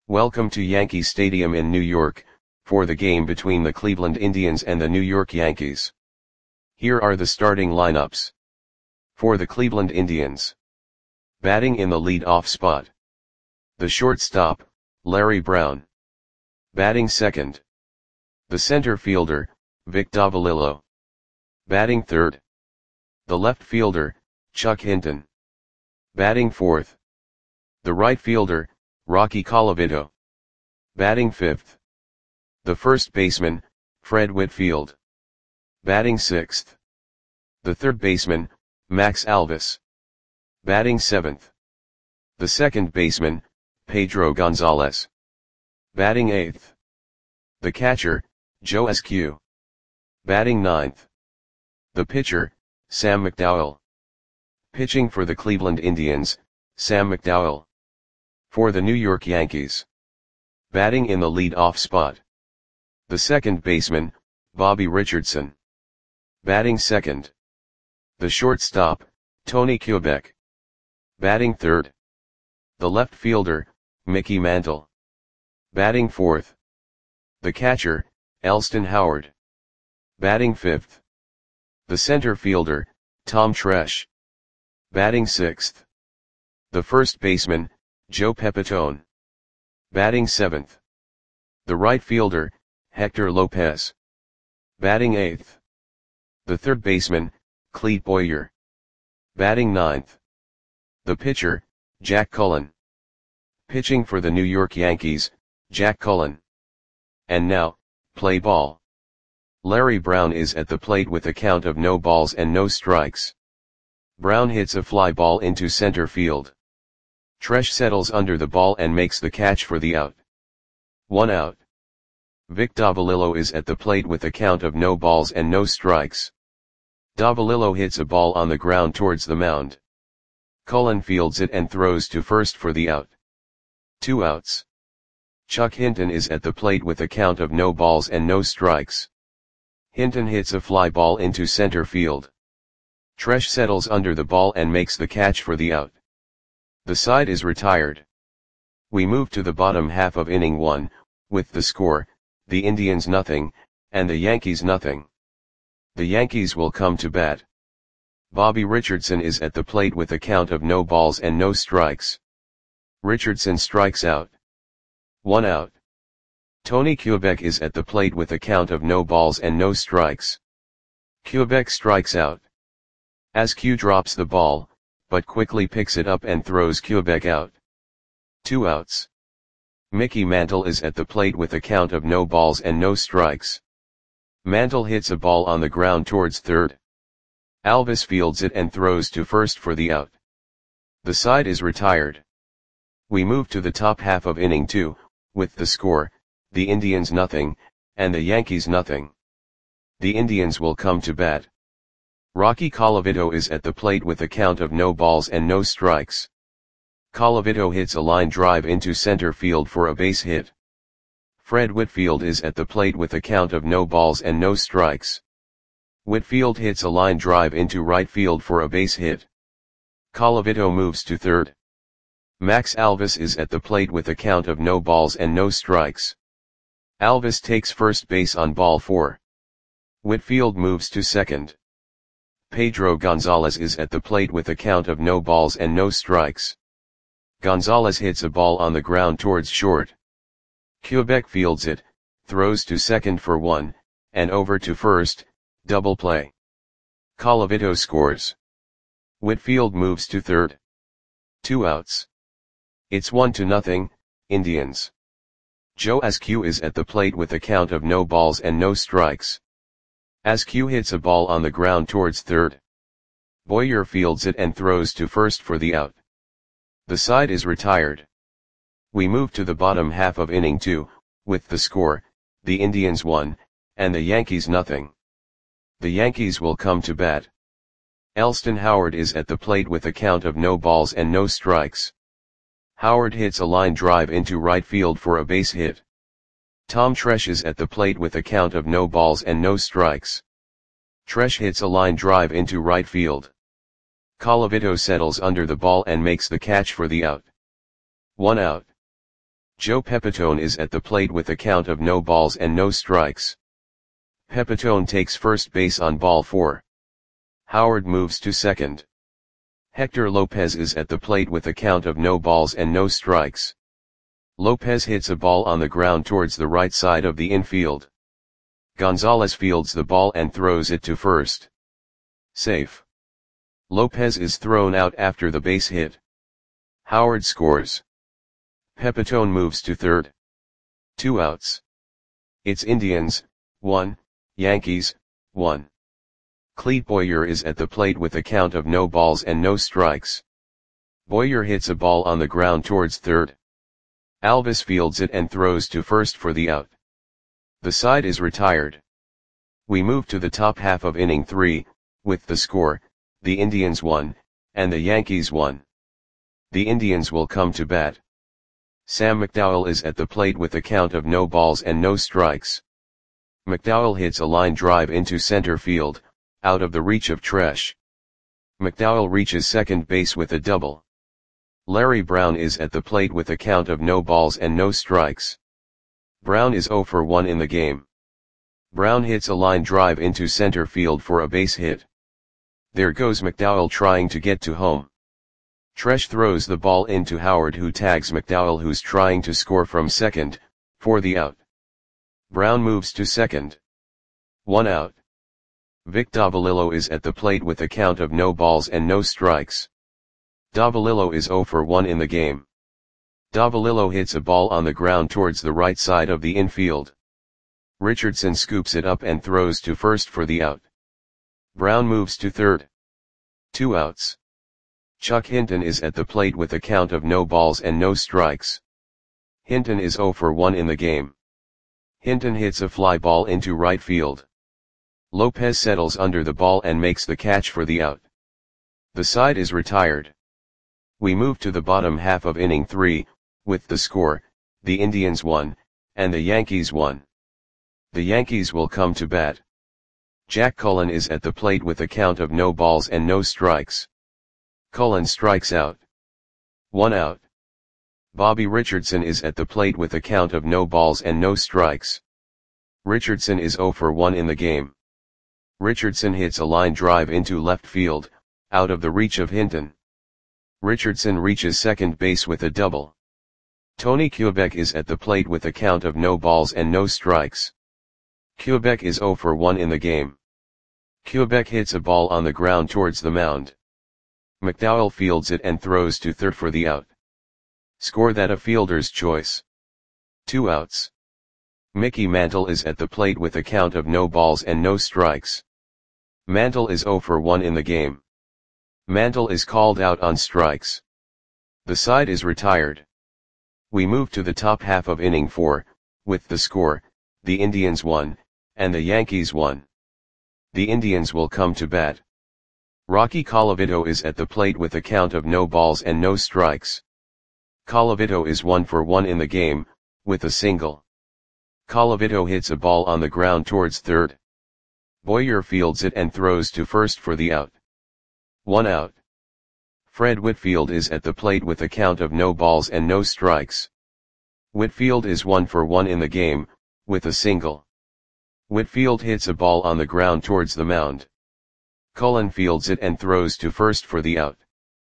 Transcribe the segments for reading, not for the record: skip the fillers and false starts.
Welcome to Yankee Stadium in New York, for the game between the Cleveland Indians and the New York Yankees. Here are the starting lineups. For the Cleveland Indians. Batting in the lead-off spot. The shortstop, Larry Brown. Batting second. The center fielder, Vic Davalillo. Batting third. The left fielder, Chuck Hinton. Batting fourth. The right fielder, Rocky Colavito. Batting fifth. The first baseman, Fred Whitfield. Batting sixth. The third baseman, Max Alvis. Batting seventh. The second baseman, Pedro Gonzalez. Batting eighth. The catcher, Joe Eskew. Batting ninth. The pitcher, Sam McDowell. Pitching for the Cleveland Indians, Sam McDowell. For the New York Yankees. Batting in the lead-off spot. The second baseman, Bobby Richardson. Batting second. The shortstop, Tony Kubek. Batting third. The left fielder, Mickey Mantle. Batting fourth. The catcher, Elston Howard. Batting fifth. The center fielder, Tom Tresh. Batting sixth. The first baseman, Joe Pepitone. Batting seventh. The right fielder, Hector Lopez. Batting eighth. The third baseman, Clete Boyer. Batting ninth. The pitcher, Jack Cullen. Pitching for the New York Yankees, Jack Cullen. And now, play ball. Larry Brown is at the plate with a count of no balls and no strikes. Brown hits a fly ball into center field. Tresh settles under the ball and makes the catch for the out. 1 out. Vic Davalillo is at the plate with a count of no balls and no strikes. Davalillo hits a ball on the ground towards the mound. Cullen fields it and throws to first for the out. 2 outs. Chuck Hinton is at the plate with a count of no balls and no strikes. Hinton hits a fly ball into center field. Tresh settles under the ball and makes the catch for the out. The side is retired. We move to the bottom half of inning 1, with the score, the Indians nothing, and the Yankees nothing. The Yankees will come to bat. Bobby Richardson is at the plate with a count of no balls and no strikes. Richardson strikes out. 1 out. Tony Kubek is at the plate with a count of no balls and no strikes. Kubek strikes out. Askew drops the ball, but quickly picks it up and throws Kubek out. 2 outs. Mickey Mantle is at the plate with a count of no balls and no strikes. Mantle hits a ball on the ground towards third. Alvis fields it and throws to first for the out. The side is retired. We move to the top half of inning 2, with the score, the Indians nothing, and the Yankees nothing. The Indians will come to bat. Rocky Colavito is at the plate with a count of no balls and no strikes. Colavito hits a line drive into center field for a base hit. Fred Whitfield is at the plate with a count of no balls and no strikes. Whitfield hits a line drive into right field for a base hit. Colavito moves to third. Max Alvis is at the plate with a count of no balls and no strikes. Alvis takes first base on ball 4. Whitfield moves to second. Pedro Gonzalez is at the plate with a count of no balls and no strikes. Gonzalez hits a ball on the ground towards short. Kubek fields it, throws to second for 1, and over to first, double play. Colavito scores. Whitfield moves to third. 2 outs. It's 1-0, Indians. Joe Eskew is at the plate with a count of no balls and no strikes. Askew hits a ball on the ground towards third. Boyer fields it and throws to first for the out. The side is retired. We move to the bottom half of inning 2, with the score, the Indians 1, and the Yankees nothing. The Yankees will come to bat. Elston Howard is at the plate with a count of no balls and no strikes. Howard hits a line drive into right field for a base hit. Tom Tresh is at the plate with a count of no balls and no strikes. Tresh hits a line drive into right field. Colavito settles under the ball and makes the catch for the out. 1 out. Joe Pepitone is at the plate with a count of no balls and no strikes. Pepitone takes first base on ball 4. Howard moves to second. Hector Lopez is at the plate with a count of no balls and no strikes. Lopez hits a ball on the ground towards the right side of the infield. Gonzalez fields the ball and throws it to first. Safe. Lopez is thrown out after the base hit. Howard scores. Pepitone moves to third. 2 outs. It's Indians, 1, Yankees, 1. Clete Boyer is at the plate with a count of no balls and no strikes. Boyer hits a ball on the ground towards third. Alvis fields it and throws to first for the out. The side is retired. We move to the top half of inning 3, with the score, the Indians 1, and the Yankees 1. The Indians will come to bat. Sam McDowell is at the plate with a count of no balls and no strikes. McDowell hits a line drive into center field, out of the reach of Tresh. McDowell reaches second base with a double. Larry Brown is at the plate with a count of no balls and no strikes. Brown is 0 for 1 in the game. Brown hits a line drive into center field for a base hit. There goes McDowell trying to get to home. Tresh throws the ball into Howard, who tags McDowell, who's trying to score from second, for the out. Brown moves to second. 1 out. Vic Davalillo is at the plate with a count of no balls and no strikes. Davalillo is 0 for 1 in the game. Davalillo hits a ball on the ground towards the right side of the infield. Richardson scoops it up and throws to first for the out. Brown moves to third. 2 outs. Chuck Hinton is at the plate with a count of no balls and no strikes. Hinton is 0 for 1 in the game. Hinton hits a fly ball into right field. Lopez settles under the ball and makes the catch for the out. The side is retired. We move to the bottom half of inning 3, with the score, the Indians 1, and the Yankees 1. The Yankees will come to bat. Jack Cullen is at the plate with a count of no balls and no strikes. Cullen strikes out. 1 out. Bobby Richardson is at the plate with a count of no balls and no strikes. Richardson is 0 for 1 in the game. Richardson hits a line drive into left field, out of the reach of Hinton. Richardson reaches second base with a double. Tony Kubek is at the plate with a count of no balls and no strikes. Kubek is 0 for 1 in the game. Kubek hits a ball on the ground towards the mound. McDowell fields it and throws to third for the out. Score that a fielder's choice. 2 outs. Mickey Mantle is at the plate with a count of no balls and no strikes. Mantle is 0 for 1 in the game. Mantle is called out on strikes. The side is retired. We move to the top half of inning 4, with the score, the Indians 1, and the Yankees 1. The Indians will come to bat. Rocky Colavito is at the plate with a count of no balls and no strikes. Colavito is 1 for 1 in the game, with a single. Colavito hits a ball on the ground towards third. Boyer fields it and throws to first for the out. 1 out. Fred Whitfield is at the plate with a count of no balls and no strikes. Whitfield is 1 for 1 in the game, with a single. Whitfield hits a ball on the ground towards the mound. Cullen fields it and throws to first for the out.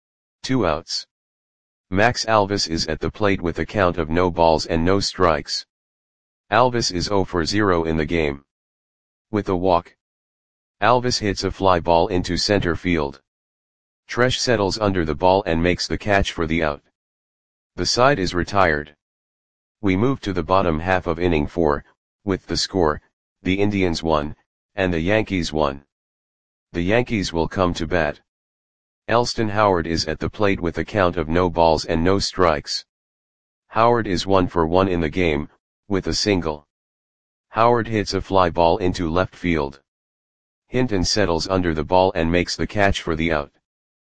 2 outs. Max Alvis is at the plate with a count of no balls and no strikes. Alvis is 0 for 0 in the game. With a walk. Alvis hits a fly ball into center field. Tresh settles under the ball and makes the catch for the out. The side is retired. We move to the bottom half of inning 4, with the score, the Indians 1, and the Yankees 1. The Yankees will come to bat. Elston Howard is at the plate with a count of no balls and no strikes. Howard is 1 for 1 in the game, with a single. Howard hits a fly ball into left field. Hinton settles under the ball and makes the catch for the out.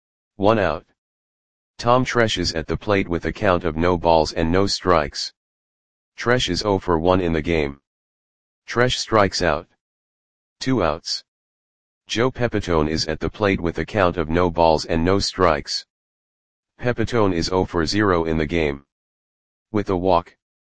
1 out. Tom Tresh is at the plate with a count of no balls and no strikes. Tresh is 0 for 1 in the game. Tresh strikes out. 2 outs. Joe Pepitone is at the plate with a count of no balls and no strikes. Pepitone is 0 for 0 in the game. With a walk.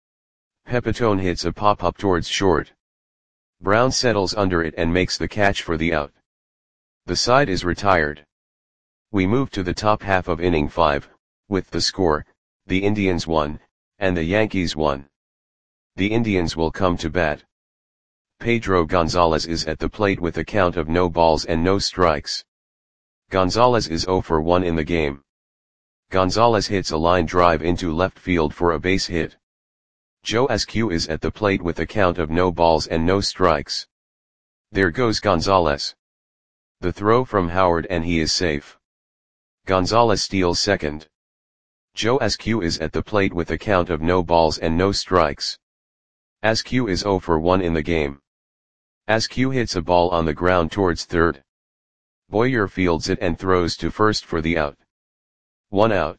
Pepitone hits a pop-up towards short. Brown settles under it and makes the catch for the out. The side is retired. We move to the top half of inning 5, with the score, the Indians won, and the Yankees won. The Indians will come to bat. Pedro Gonzalez is at the plate with a count of no balls and no strikes. Gonzalez is 0 for 1 in the game. Gonzalez hits a line drive into left field for a base hit. Joe Askew is at the plate with a count of no balls and no strikes. There goes Gonzalez. The throw from Howard and he is safe. Gonzalez steals second. Joe Askew is at the plate with a count of no balls and no strikes. Askew is 0 for 1 in the game. Askew hits a ball on the ground towards third. Boyer fields it and throws to first for the out. 1 out.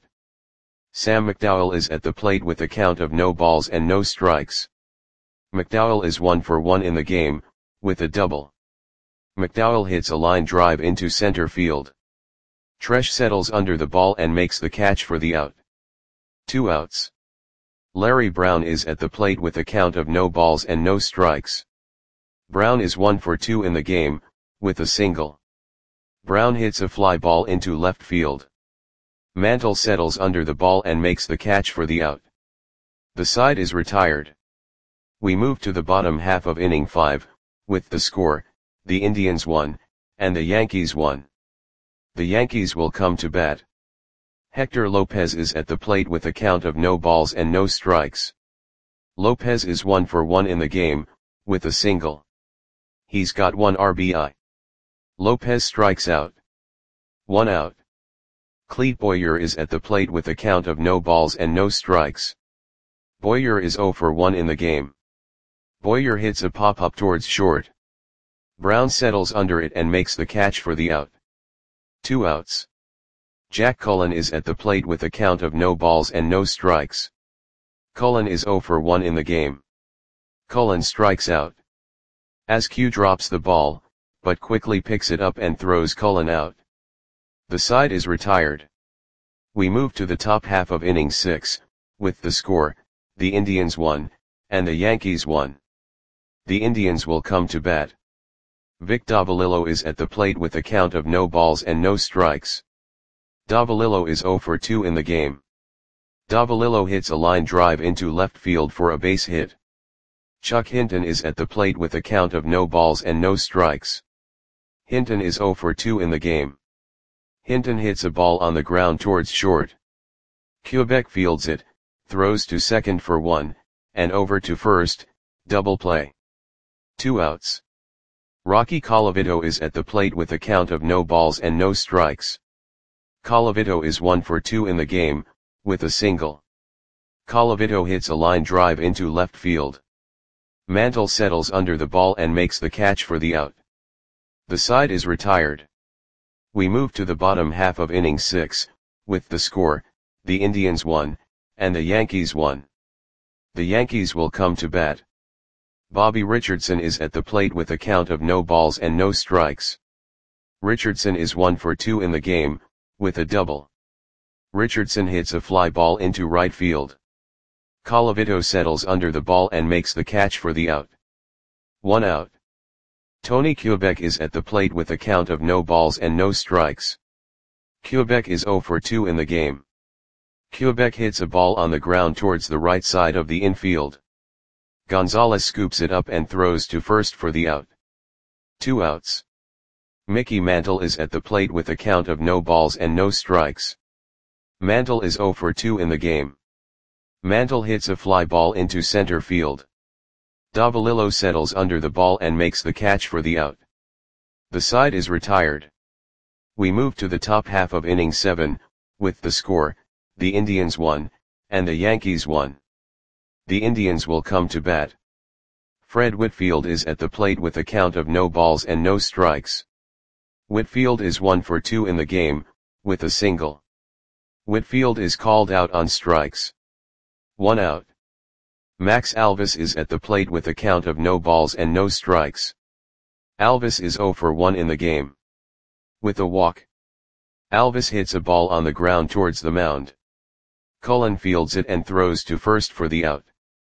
Sam McDowell is at the plate with a count of no balls and no strikes. McDowell is 1 for 1 in the game, with a double. McDowell hits a line drive into center field. Tresh settles under the ball and makes the catch for the out. 2 outs. Larry Brown is at the plate with a count of no balls and no strikes. Brown is 1 for 2 in the game, with a single. Brown hits a fly ball into left field. Mantle settles under the ball and makes the catch for the out. The side is retired. We move to the bottom half of inning 5, with the score, the Indians won, and the Yankees won. The Yankees will come to bat. Hector Lopez is at the plate with a count of no balls and no strikes. Lopez is 1 for 1 in the game, with a single. He's got 1 RBI. Lopez strikes out. 1 out. Clete Boyer is at the plate with a count of no balls and no strikes. Boyer is 0 for 1 in the game. Boyer hits a pop-up towards short. Brown settles under it and makes the catch for the out. 2 outs. Jack Cullen is at the plate with a count of no balls and no strikes. Cullen is 0 for 1 in the game. Cullen strikes out. Askew drops the ball, but quickly picks it up and throws Cullen out. The side is retired. We move to the top half of inning 6, with the score, the Indians won, and the Yankees won. The Indians will come to bat. Vic Davalillo is at the plate with a count of no balls and no strikes. Davalillo is 0 for 2 in the game. Davalillo hits a line drive into left field for a base hit. Chuck Hinton is at the plate with a count of no balls and no strikes. Hinton is 0 for 2 in the game. Hinton hits a ball on the ground towards short. Quebec fields it, throws to second for 1, and over to first, double play. 2 outs. Rocky Colavito is at the plate with a count of no balls and no strikes. Colavito is 1 for 2 in the game, with a single. Colavito hits a line drive into left field. Mantle settles under the ball and makes the catch for the out. The side is retired. We move to the bottom half of inning 6, with the score, the Indians won, and the Yankees won. The Yankees will come to bat. Bobby Richardson is at the plate with a count of no balls and no strikes. Richardson is 1 for 2 in the game, with a double. Richardson hits a fly ball into right field. Colavito settles under the ball and makes the catch for the out. 1 out. Tony Quebec is at the plate with a count of no balls and no strikes. Quebec is 0 for 2 in the game. Quebec hits a ball on the ground towards the right side of the infield. Gonzalez scoops it up and throws to first for the out. 2 outs. Mickey Mantle is at the plate with a count of no balls and no strikes. Mantle is 0 for 2 in the game. Mantle hits a fly ball into center field. Davalillo settles under the ball and makes the catch for the out. The side is retired. We move to the top half of inning 7, with the score, the Indians won, and the Yankees won. The Indians will come to bat. Fred Whitfield is at the plate with a count of no balls and no strikes. Whitfield is 1 for 2 in the game, with a single. Whitfield is called out on strikes. 1 out. Max Alvis is at the plate with a count of no balls and no strikes. Alvis is 0 for 1 in the game. With a walk. Alvis hits a ball on the ground towards the mound. Cullen fields it and throws to first for the out.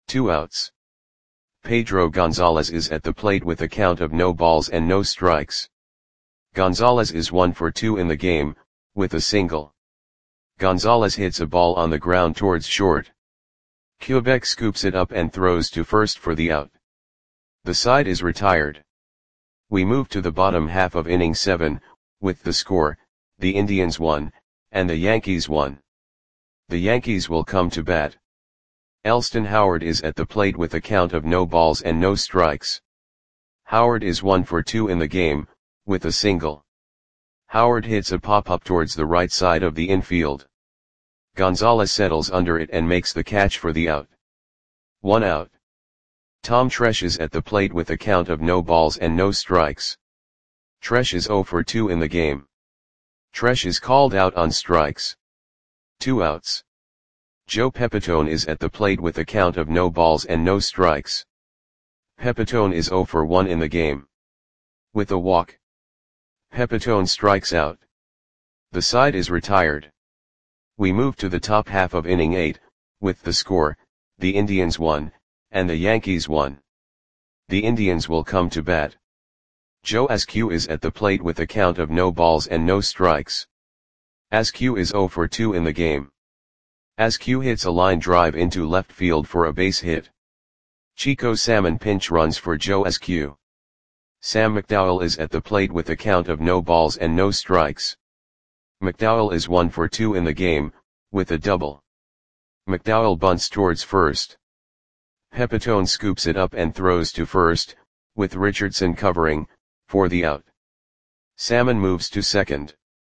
2 outs. Pedro Gonzalez is at the plate with a count of no balls and no strikes. Gonzalez is 1 for 2 in the game, with a single. Gonzalez hits a ball on the ground towards short. Quebec scoops it up and throws to first for the out. The side is retired. We move to the bottom half of inning 7, with the score, the Indians 1, and the Yankees 1. The Yankees will come to bat. Elston Howard is at the plate with a count of no balls and no strikes. Howard is 1 for 2 in the game, with a single. Howard hits a pop-up towards the right side of the infield. Gonzalez settles under it and makes the catch for the out. 1 out. Tom Tresh is at the plate with a count of no balls and no strikes. Tresh is 0 for 2 in the game. Tresh is called out on strikes. 2 outs. Joe Pepitone is at the plate with a count of no balls and no strikes. Pepitone is 0 for 1 in the game. With a walk, Pepitone strikes out. The side is retired. We move to the top half of inning 8, with the score, the Indians 1, and the Yankees 1. The Indians will come to bat. Joe Askew is at the plate with a count of no balls and no strikes. Askew is 0 for 2 in the game. Askew hits a line drive into left field for a base hit. Chico Salmon pinch runs for Joe Askew. Sam McDowell is at the plate with a count of no balls and no strikes. McDowell is 1 for 2 in the game, with a double. McDowell bunts towards first. Pepitone scoops it up and throws to first, with Richardson covering, for the out. Salmon moves to second.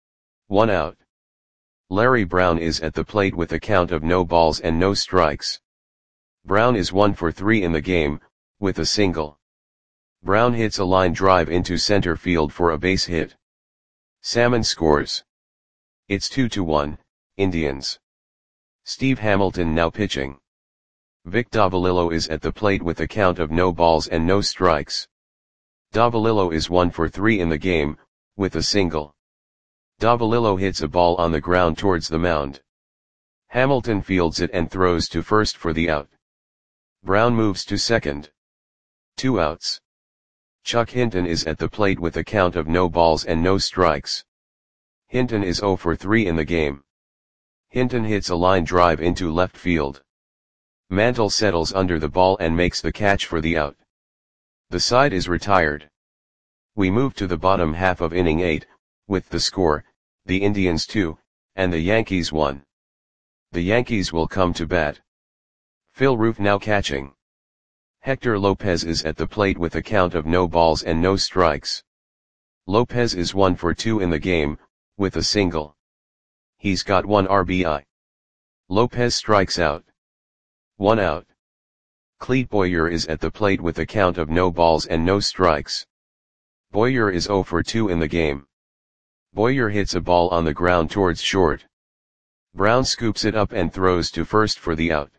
1 out. Larry Brown is at the plate with a count of no balls and no strikes. Brown is 1 for 3 in the game, with a single. Brown hits a line drive into center field for a base hit. Salmon scores. It's 2-1, Indians. Steve Hamilton now pitching. Vic Davalillo is at the plate with a count of no balls and no strikes. Davalillo is 1 for 3 in the game, with a single. Davalillo hits a ball on the ground towards the mound. Hamilton fields it and throws to first for the out. Brown moves to second. 2 outs. Chuck Hinton is at the plate with a count of no balls and no strikes. Hinton is 0 for 3 in the game. Hinton hits a line drive into left field. Mantle settles under the ball and makes the catch for the out. The side is retired. We move to the bottom half of inning 8, with the score, the Indians 2, and the Yankees 1. The Yankees will come to bat. Phil Roof now catching. Hector Lopez is at the plate with a count of no balls and no strikes. Lopez is 1 for 2 in the game, with a single. He's got 1 RBI. Lopez strikes out. 1 out. Clete Boyer is at the plate with a count of no balls and no strikes. Boyer is 0 for 2 in the game. Boyer hits a ball on the ground towards short. Brown scoops it up and throws to first for the out.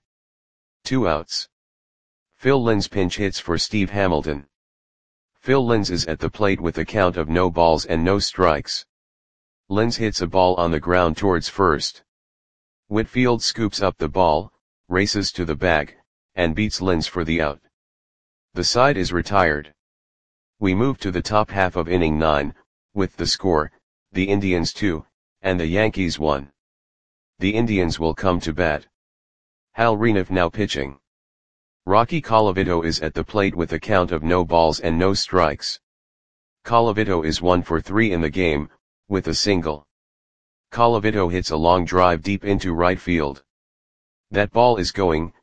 2 outs. Phil Linz pinch hits for Steve Hamilton. Phil Linz is at the plate with a count of no balls and no strikes. Linz hits a ball on the ground towards first. Whitfield scoops up the ball, races to the bag, and beats Linz for the out. The side is retired. We move to the top half of inning 9, with the score, the Indians 2, and the Yankees 1. The Indians will come to bat. Hal Reniff now pitching. Rocky Colavito is at the plate with a count of no balls and no strikes. Colavito is 1 for 3 in the game, with a single. Colavito hits a long drive deep into right field. That ball is gone.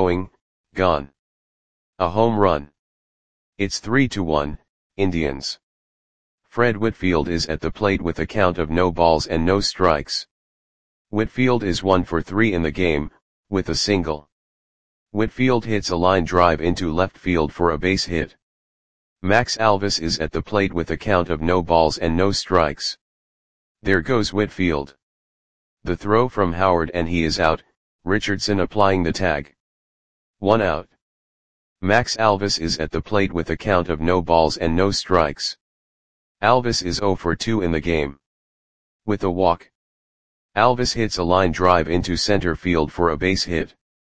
A home run. It's 3-1, Indians. Fred Whitfield is at the plate with a count of no balls and no strikes. Whitfield is 1 for 3 in the game, with a single. Whitfield hits a line drive into left field for a base hit. Max Alvis is at the plate with a count of no balls and no strikes. There goes Whitfield. The throw from Howard and he is out, Richardson applying the tag. 1 out. Max Alvis is at the plate with a count of no balls and no strikes. Alvis is 0 for 2 in the game. With a walk, Alvis hits a line drive into center field for a base hit.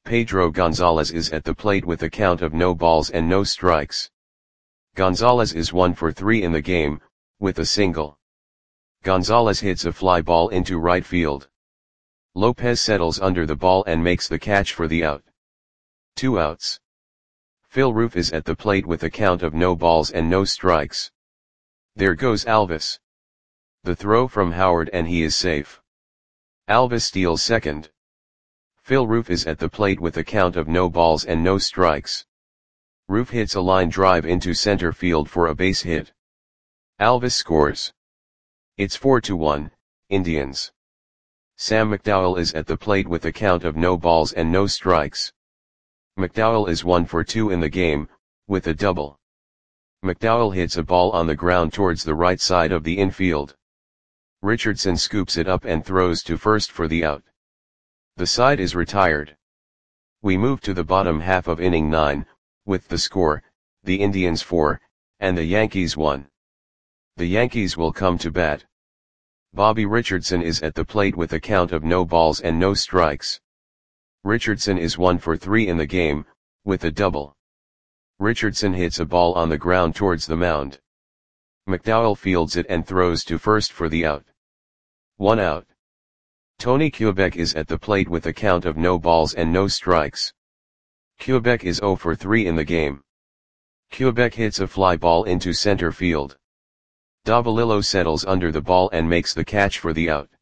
Pedro Gonzalez is at the plate with a count of no balls and no strikes. Gonzalez is 1 for 3 in the game, with a single. Gonzalez hits a fly ball into right field. Lopez settles under the ball and makes the catch for the out. 2 outs. Phil Roof is at the plate with a count of no balls and no strikes. There goes Alvis. The throw from Howard and he is safe. Alvis steals second. Phil Roof is at the plate with a count of no balls and no strikes. Roof hits a line drive into center field for a base hit. Alvis scores. It's 4-1, Indians. Sam McDowell is at the plate with a count of no balls and no strikes. McDowell is 1 for 2 in the game, with a double. McDowell hits a ball on the ground towards the right side of the infield. Richardson scoops it up and throws to first for the out. The side is retired. We move to the bottom half of inning 9, with the score, the Indians 4, and the Yankees 1. The Yankees will come to bat. Bobby Richardson is at the plate with a count of no balls and no strikes. Richardson is 1 for 3 in the game, with a double. Richardson hits a ball on the ground towards the mound. McDowell fields it and throws to first for the out. 1 out. Tony Kubek is at the plate with a count of no balls and no strikes. Kubek is 0 for 3 in the game. Kubek hits a fly ball into center field. Davalillo settles under the ball and makes the catch for the out.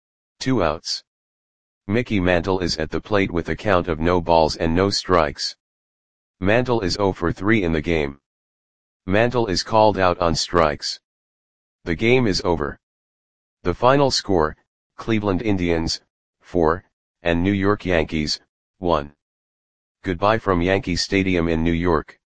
2 outs. Mickey Mantle is at the plate with a count of no balls and no strikes. Mantle is 0 for 3 in the game. Mantle is called out on strikes. The game is over. The final score, Cleveland Indians, 4, and New York Yankees, 1. Goodbye from Yankee Stadium in New York.